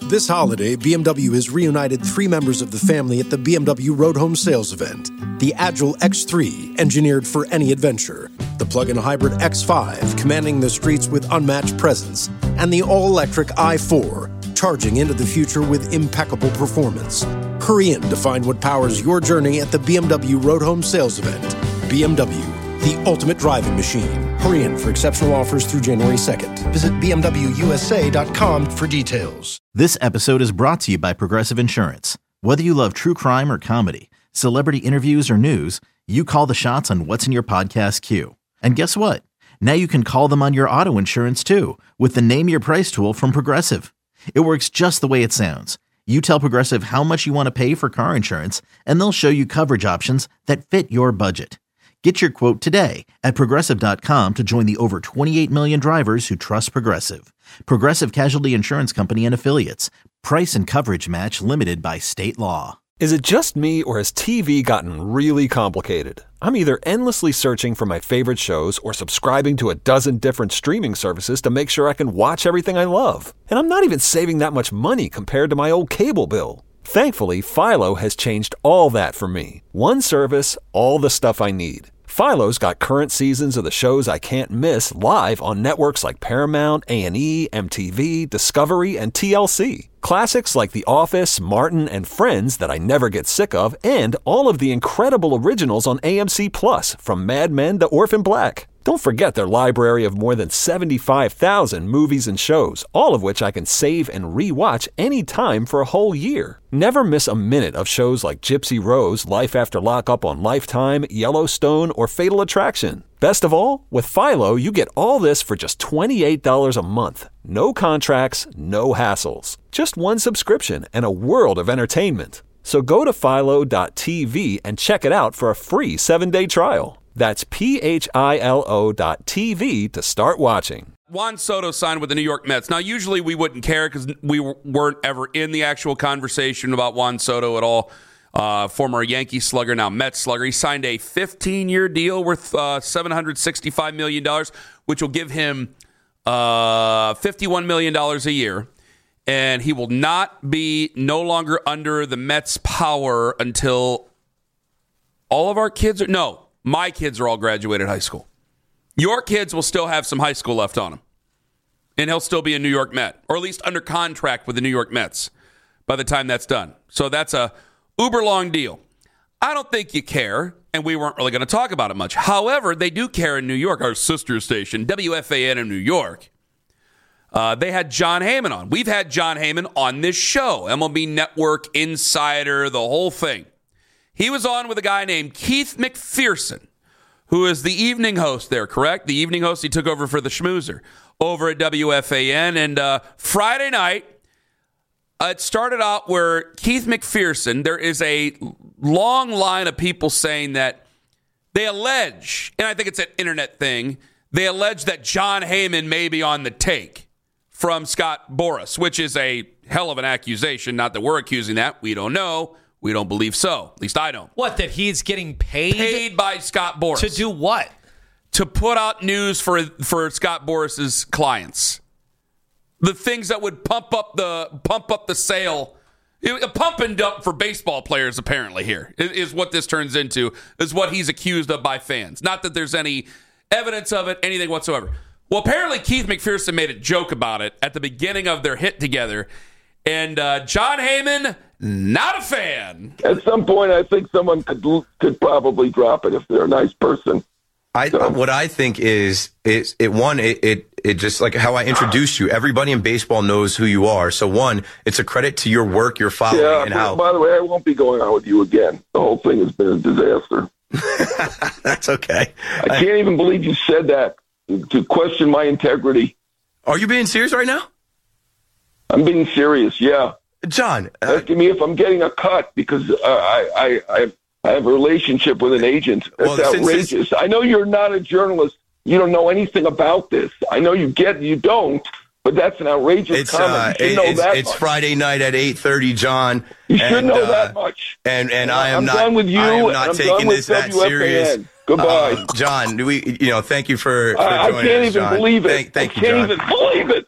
This holiday, BMW has reunited 3 members of the family at the BMW Road Home Sales event. The Agile X3, engineered for any adventure. The plug-in hybrid X5, commanding the streets with unmatched presence. And the all-electric i4, charging into the future with impeccable performance. Hurry in to find what powers your journey at the BMW Road Home Sales event. BMW, the ultimate driving machine. Hurry in for exceptional offers through January 2nd. Visit BMWUSA.com for details. This episode is brought to you by Progressive Insurance. Whether you love true crime or comedy, celebrity interviews or news, you call the shots on what's in your podcast queue. And guess what? Now you can call them on your auto insurance too with the Name Your Price tool from Progressive. It works just the way it sounds. You tell Progressive how much you want to pay for car insurance, and they'll show you coverage options that fit your budget. Get your quote today at Progressive.com to join the over 28 million drivers who trust Progressive. Progressive Casualty Insurance Company and Affiliates. Price and coverage match limited by state law. Is it just me, or has TV gotten really complicated? I'm either endlessly searching for my favorite shows or subscribing to a dozen different streaming services to make sure I can watch everything I love. And I'm not even saving that much money compared to my old cable bill. Thankfully, Philo has changed all that for me. One service, all the stuff I need. Philo's got current seasons of the shows I can't miss live on networks like Paramount, A&E, MTV, Discovery, and TLC. Classics like The Office, Martin, and Friends that I never get sick of, and all of the incredible originals on AMC+, from Mad Men to Orphan Black. Don't forget their library of more than 75,000 movies and shows, all of which I can save and re-watch anytime for a whole year. Never miss a minute of shows like Gypsy Rose, Life After Lockup on Lifetime, Yellowstone, or Fatal Attraction. Best of all, with Philo, you get all this for just $28 a month. No contracts, no hassles. Just one subscription and a world of entertainment. So go to philo.tv and check it out for a free 7-day trial. That's philo.tv to start watching. Juan Soto signed with the New York Mets. Now, usually we wouldn't care because we weren't ever in the actual conversation about Juan Soto at all. Former Yankee slugger, now Mets slugger. He signed a 15-year deal worth $765 million, which will give him $51 million a year. And he will not be no longer under the Mets' power until all of our kids are... No. My kids are all graduated high school. Your kids will still have some high school left on them. And he'll still be a New York Met, or at least under contract with the New York Mets by the time that's done. So that's a uber long deal. I don't think you care, and we weren't really going to talk about it much. However, they do care in New York, our sister station, WFAN in New York. They had Jon Heyman on. We've had Jon Heyman on this show, MLB Network, Insider, the whole thing. He was on with a guy named Keith McPherson, who is the evening host there, correct? The evening host, he took over for the Schmoozer over at WFAN. And Friday night, it started out where Keith McPherson, there is a long line of people saying that they allege, and I think it's an internet thing, they allege that Jon Heyman may be on the take from Scott Boras, which is a hell of an accusation. Not that we're accusing that. We don't know. We don't believe so. At least I don't. What, that he's getting paid? Paid by Scott Boras. To do what? To put out news for Scott Boras's clients. The things that would pump up the sale. A pump and dump for baseball players, apparently, here, is what this turns into, is what he's accused of by fans. Not that there's any evidence of it, anything whatsoever. Well, apparently Keith McPherson made a joke about it at the beginning of their hit together. And Jon Heyman, not a fan. At some point, I think someone could probably drop it if they're a nice person. What I think is it just like how I introduced you. Everybody in baseball knows who you are. So one, it's a credit to your work, your following, yeah, and how. By the way, I won't be going on with you again. The whole thing has been a disaster. That's okay. I can't even believe you said that to question my integrity. Are you being serious right now? I'm being serious, yeah. John. Asking me if I'm getting a cut because I have a relationship with an agent. That's outrageous. I know you're not a journalist. You don't know anything about this. I know you don't, but that's an outrageous comment. You should know that it's much. Friday night at 8:30, John. You should know that much. And I'm done with you. I am not taking this that WFAN. serious. Goodbye. John, thank you for joining us, I can't even believe it. Thank you, I John. can't even believe it.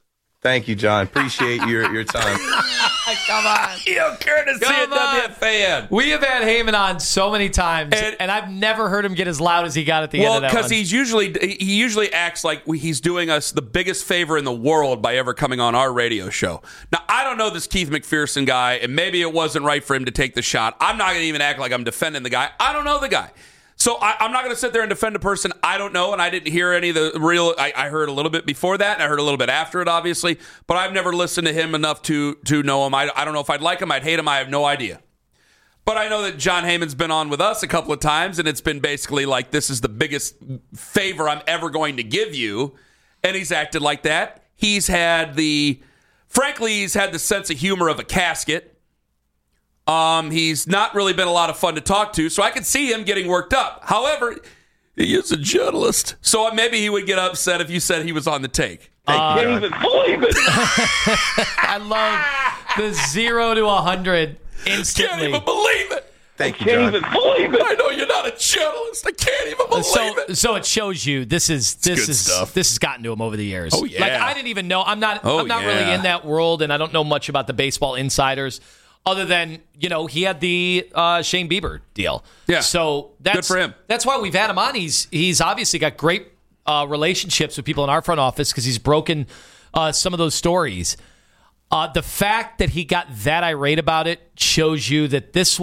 Thank you, John. Appreciate your time. Come on. Courtesy of WFAN. We have had Heyman on so many times, and I've never heard him get as loud as he got at the end of that one. Well, because he usually acts like he's doing us the biggest favor in the world by ever coming on our radio show. Now, I don't know this Keith McPherson guy, and maybe it wasn't right for him to take the shot. I'm not going to even act like I'm defending the guy. I don't know the guy. So I'm not going to sit there and defend a person I don't know, and I didn't hear any of the real. I heard a little bit before that, and I heard a little bit after it, obviously. But I've never listened to him enough to know him. I don't know if I'd like him. I'd hate him. I have no idea. But I know that John Heyman's been on with us a couple of times, and it's been basically like, this is the biggest favor I'm ever going to give you. And he's acted like that. He's had the sense of humor of a casket. He's not really been a lot of fun to talk to, so I could see him getting worked up. However, he is a journalist, so maybe he would get upset if you said he was on the take. I can't even believe it. I love the 0 to 100 instantly. Can't even believe it. Thank you, John. Can't even believe it. I know you're not a journalist. I can't even believe it. So it shows you this is stuff. This has gotten to him over the years. Oh yeah. Like I didn't even know. I'm not really in that world, and I don't know much about the baseball insiders. Other than, he had the Shane Bieber deal. Yeah. So that's good for him. That's why we've had him on. He's obviously got great relationships with people in our front office because he's broken some of those stories. The fact that he got that irate about it shows you that this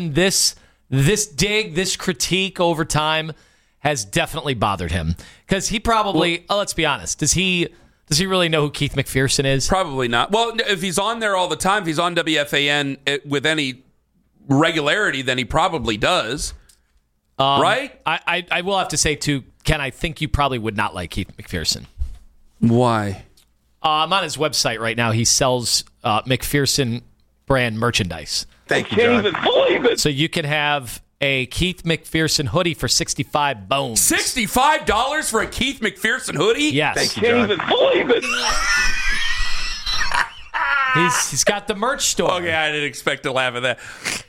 critique over time has definitely bothered him. Because he probably, let's be honest, does he really know who Keith McPherson is? Probably not. Well, if he's on there all the time, if he's on WFAN with any regularity, then he probably does. Right? I will have to say, too, Ken, I think you probably would not like Keith McPherson. Why? I'm on his website right now. He sells McPherson brand merchandise. Thank you, John. Can't even believe it. So you can have a Keith McPherson hoodie for $65 bones. $65 for a Keith McPherson hoodie? Yes. Thank you, Can't John. even believe it. He's got the merch store. Okay, I didn't expect to laugh at that.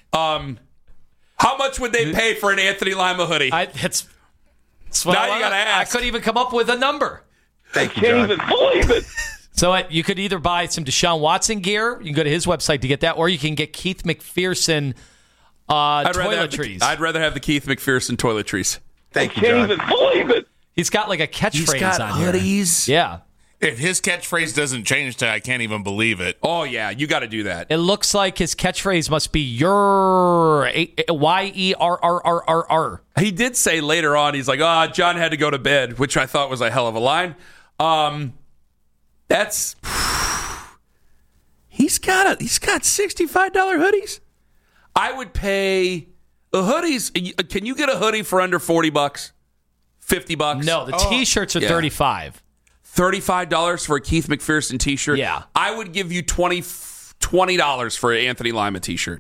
How much would they pay for an Anthony Lima hoodie? That's what Now you gotta ask. I couldn't even come up with a number. Thank you, Can't John. even believe it. So you could either buy some Deshaun Watson gear. You can go to his website to get that, or you can get Keith McPherson toiletries. I'd rather have the Keith McPherson toiletries. Thank you, Can't John. even believe it. He's got like a catchphrase He's got on hoodies. here. Yeah. If his catchphrase doesn't change to I can't even believe it. Oh, yeah, you got to do that. It looks like his catchphrase must be your YERRRRR. He did say later on, he's like, John had to go to bed, which I thought was a hell of a line. He's got $65 hoodies. I would pay the hoodies. Can you get a hoodie for under $40? $50? No, the T-shirts are $35. $35 for a Keith McPherson T-shirt. Yeah, I would give you $20 for an Anthony Lima T-shirt.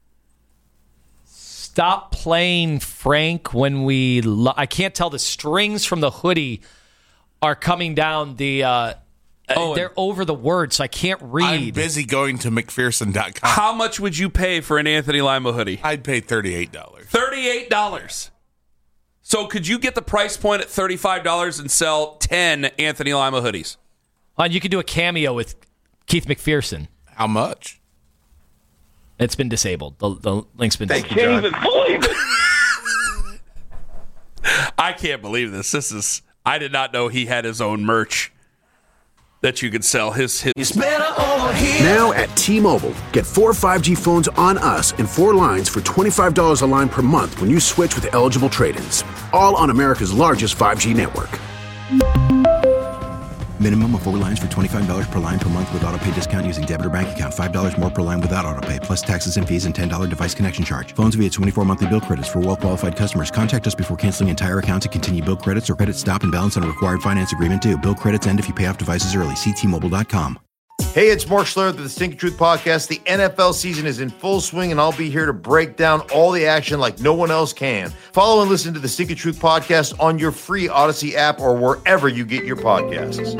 Stop playing Frank when we. I can't tell. The strings from the hoodie are coming down the. They're over the words, so I can't read. I'm busy going to McPherson.com. How much would you pay for an Anthony Lima hoodie? I'd pay $38. $38. So could you get the price point at $35 and sell 10 Anthony Lima hoodies? You could do a cameo with Keith McPherson. How much? It's been disabled. The link's been disabled. Can't even believe it. I can't believe this. I did not know he had his own merch that you could sell. Now at T-Mobile, get 4 5G phones on us and 4 lines for $25 a line per month when you switch with eligible trade-ins. All on America's largest 5G network. Minimum of 4 lines for $25 per line per month with autopay discount using debit or bank account. $5 more per line without autopay, plus taxes and fees and $10 device connection charge. Phones via 24 monthly bill credits for well-qualified customers. Contact us before canceling entire account to continue bill credits or credit stop and balance on a required finance agreement due. Bill credits end if you pay off devices early. See T-Mobile.com. Hey, it's Mark Schlereth of the Stinking Truth Podcast. The NFL season is in full swing, and I'll be here to break down all the action like no one else can. Follow and listen to the Stinking Truth Podcast on your free Odyssey app or wherever you get your podcasts.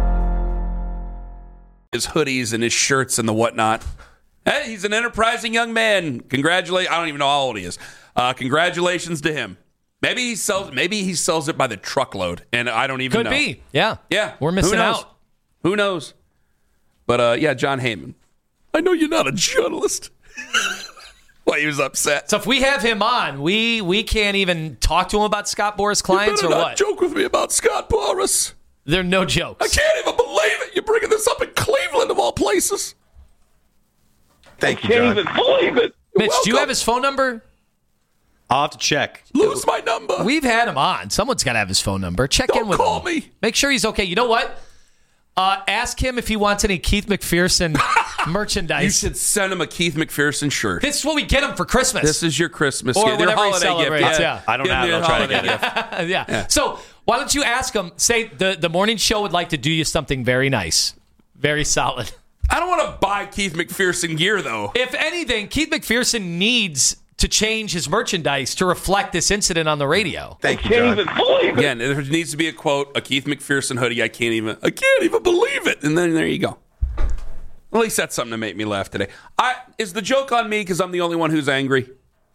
His hoodies and his shirts and the whatnot. Hey, he's an enterprising young man. Congratulations. I don't even know how old he is. Congratulations to him. Maybe he sells it by the truckload, and I don't even know. Could be. Yeah. Yeah. We're missing out. Who knows? But, yeah, John Heyman. I know you're not a journalist. Well, he was upset. So if we have him on, we can't even talk to him about Scott Boras clients you or better what? Not joke with me about Scott Boras. There are no jokes. I can't even believe it. You're bringing this up in Cleveland, of all places. Thank you, Can't John. even believe it. Mitch, do you have his phone number? I'll have to check. Lose my number. We've had him on. Someone's got to have his phone number. Check Don't in with him. call me. Make sure he's okay. You know what? Ask him if he wants any Keith McPherson merchandise. You should send him a Keith McPherson shirt. This is what we get him for Christmas. This is your Christmas or gift. Your whatever he holiday celebrates. gift. Yeah. I don't have it. I'll try to get it. Yeah. So why don't you ask him, say the morning show would like to do you something very nice, very solid. I don't want to buy Keith McPherson gear, though. If anything, Keith McPherson needs to change his merchandise to reflect this incident on the radio. Thank you, Can't John. even believe it. Again, there needs to be a quote, a Keith McPherson hoodie. I can't even believe it. And then there you go. At least that's something to make me laugh today. Is the joke on me because I'm the only one who's angry?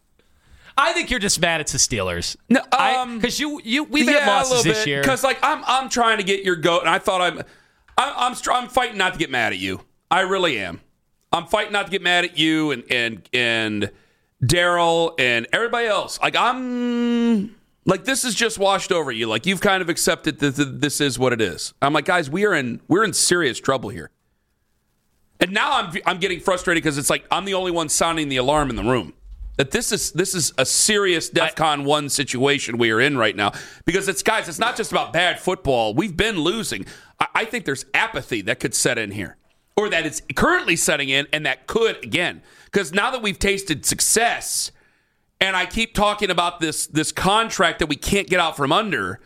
I think you're just mad at the Steelers. No, because we've had losses this year. Because like I'm trying to get your goat, and I thought I'm fighting not to get mad at you. I really am. I'm fighting not to get mad at you and Daryl and everybody else. Like I'm like this is just washed over you. Like you've kind of accepted that this is what it is. I'm like, guys, we're in serious trouble here. And now I'm getting frustrated because it's like I'm the only one sounding the alarm in the room. That this is a serious DEFCON 1 situation we are in right now. Because it's not just about bad football. We've been losing. I think there's apathy that could set in here. Or that it's currently setting in, and that could again. Because now that we've tasted success, and I keep talking about this contract that we can't get out from under,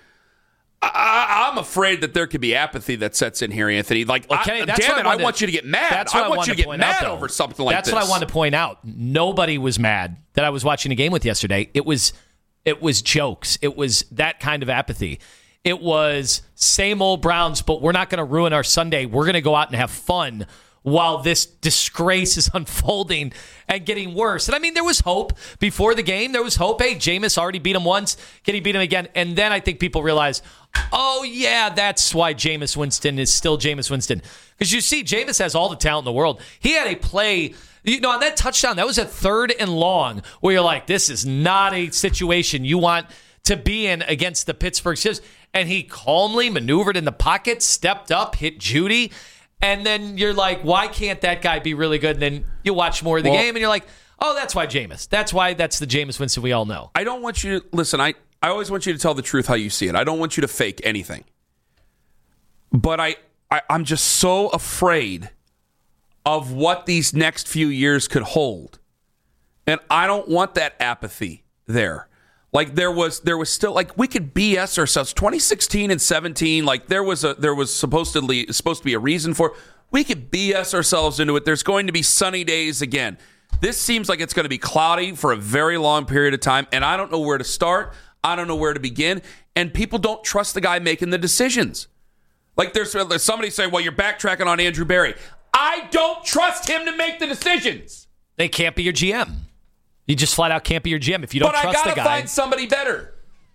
I'm afraid that there could be apathy that sets in here, Anthony. Like, Kenny, I want you to get mad. I want you to get mad over something like this. That's what I wanted to point out. Nobody was mad that I was watching a game with yesterday. It was jokes. It was that kind of apathy. It was same old Browns, but we're not going to ruin our Sunday. We're going to go out and have fun while this disgrace is unfolding and getting worse. And I mean, there was hope before the game. There was hope. Hey, Jameis already beat him once. Can he beat him again? And then I think people realize, oh, yeah, that's why Jameis Winston is still Jameis Winston. Because you see, Jameis has all the talent in the world. He had a play, on that touchdown, that was a 3rd and long where you're like, this is not a situation you want to be in against the Pittsburgh Steelers. And he calmly maneuvered in the pocket, stepped up, hit Judy. And then you're like, why can't that guy be really good? And then you watch more of the game and you're like, oh, that's why Jameis. That's the Jameis Winston we all know. I don't want you to, listen, I always want you to tell the truth how you see it. I don't want you to fake anything. But I'm just so afraid of what these next few years could hold. And I don't want that apathy there. Like there was still like we could BS ourselves. 2016 and 17, like there was supposed to be a reason for it. We could BS ourselves into it. There's going to be sunny days again. This seems like it's going to be cloudy for a very long period of time, and I don't know where to start. I don't know where to begin, and people don't trust the guy making the decisions. Like there's somebody saying, "Well, you're backtracking on Andrew Berry." I don't trust him to make the decisions. They can't be your GM. You just flat out can't be your GM if you don't trust the guy. But I gotta find somebody better.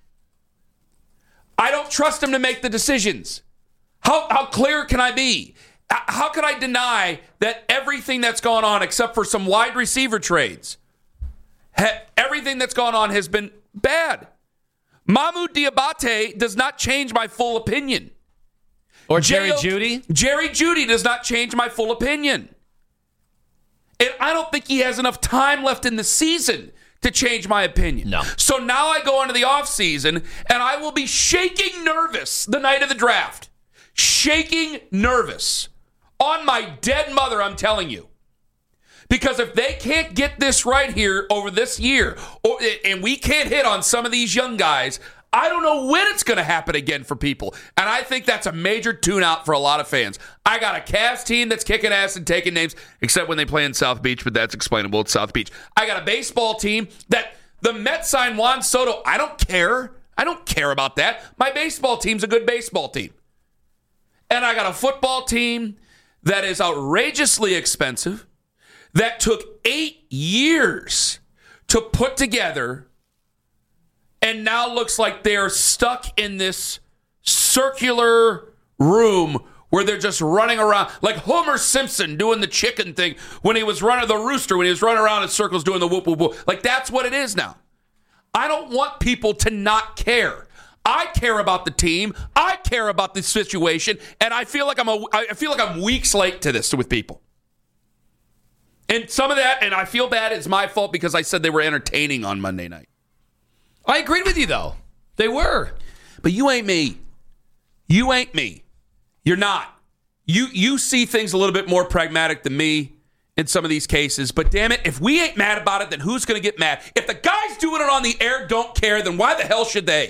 I don't trust him to make the decisions. How clear can I be? How can I deny that everything that's gone on, except for some wide receiver trades, everything that's gone on has been bad? Mahmoud Diabate does not change my full opinion. Or Jerry Jeudy? Jerry Jeudy does not change my full opinion. And I don't think he has enough time left in the season to change my opinion. No. So now I go into the offseason, and I will be shaking nervous the night of the draft. Shaking nervous. On my dead mother, I'm telling you. Because if they can't get this right here over this year, and we can't hit on some of these young guys, I don't know when it's going to happen again for people. And I think that's a major tune-out for a lot of fans. I got a Cavs team that's kicking ass and taking names, except when they play in South Beach, but that's explainable. It's South Beach. I got a baseball team that the Mets signed Juan Soto. I don't care. I don't care about that. My baseball team's a good baseball team. And I got a football team that is outrageously expensive, that took 8 years to put together, and now looks like they're stuck in this circular room where they're just running around like Homer Simpson doing the chicken thing when he was running the rooster, when he was running around in circles doing the whoop, whoop, whoop. Like, that's what it is now. I don't want people to not care. I care about the team. I care about the situation, and I feel like I'm weeks late to this with people. And some of that, and I feel bad, it's my fault because I said they were entertaining on Monday night. I agreed with you, though. They were. But you ain't me. You ain't me. You're not. You see things a little bit more pragmatic than me in some of these cases. But damn it, if we ain't mad about it, then who's going to get mad? If the guys doing it on the air don't care, then why the hell should they?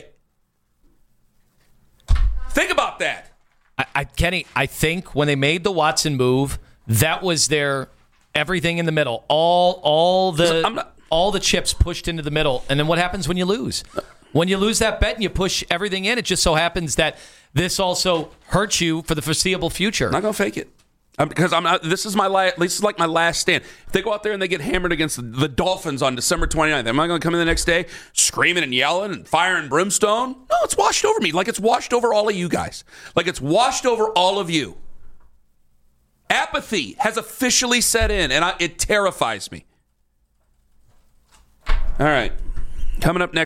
Think about that. Kenny, I think when they made the Watson move, that was their everything in the middle. All the chips pushed into the middle. And then what happens when you lose? When you lose that bet and you push everything in, it just so happens that this also hurts you for the foreseeable future. I'm not going to fake it. Because I'm not. This is my like my last stand. If they go out there and they get hammered against the Dolphins on December 29th, am I going to come in the next day screaming and yelling and fire and brimstone? No, it's washed over me. Like it's washed over all of you guys. Like it's washed over all of you. Apathy has officially set in, and it terrifies me. All right. Coming up next.